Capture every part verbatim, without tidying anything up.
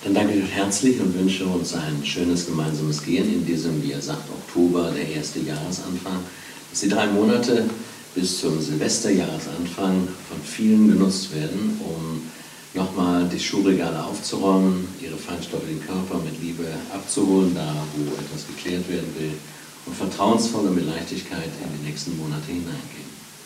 Dann danke ich euch herzlich und wünsche uns ein schönes gemeinsames Gehen in diesem, wie er sagt, Oktober, der erste Jahresanfang. Dass die drei Monate bis zum Silvesterjahresanfang von vielen genutzt werden, um nochmal die Schulregale aufzuräumen, ihre feinstofflichen Körper mit Liebe abzuholen, da wo etwas geklärt werden will, und vertrauensvoll und mit Leichtigkeit in die nächsten Monate hineingehen.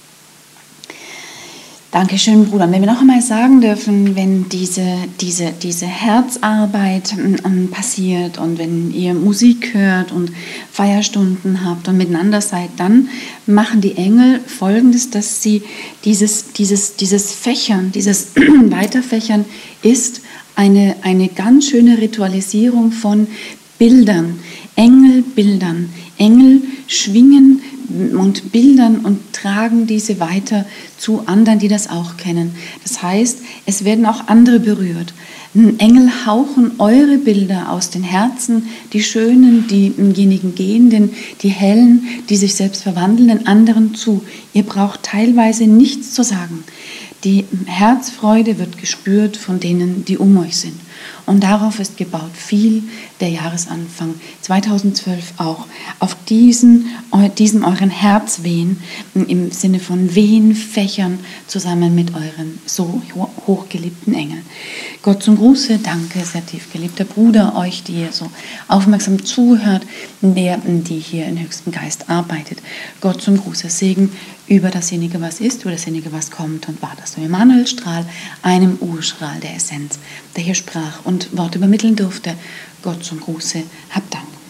Dankeschön, Bruder. Und wenn wir noch einmal sagen dürfen, wenn diese, diese, diese Herzarbeit ähm, passiert und wenn ihr Musik hört und Feierstunden habt und miteinander seid, dann machen die Engel Folgendes, dass sie dieses, dieses, dieses Fächern, dieses Weiterfächern ist eine, eine ganz schöne Ritualisierung von Bildern, Engelbildern. Engel schwingen und Bildern und tragen diese weiter zu anderen, die das auch kennen. Das heißt, es werden auch andere berührt. Engel hauchen eure Bilder aus den Herzen, die schönen, diejenigen gehenden, die hellen, die sich selbst verwandelnden anderen zu. Ihr braucht teilweise nichts zu sagen. Die Herzfreude wird gespürt von denen, die um euch sind. Und darauf ist gebaut viel der Jahresanfang zweitausendzwölf auch. Auf diesen, diesen euren Herzwehen, im Sinne von Wehenfächern, zusammen mit euren so hochgeliebten Engeln. Gott zum Gruße, danke, sehr tief geliebter Bruder, euch, die ihr so aufmerksam zuhört, der, die hier im höchsten Geist arbeitet. Gott zum Gruße, Segen über dasjenige, was ist, über dasjenige, was kommt und war das. Dem Emanuelstrahl, einem Urstrahl der Essenz, der hier sprach und Worte übermitteln durfte. Gott zum Gruße, habt Dank.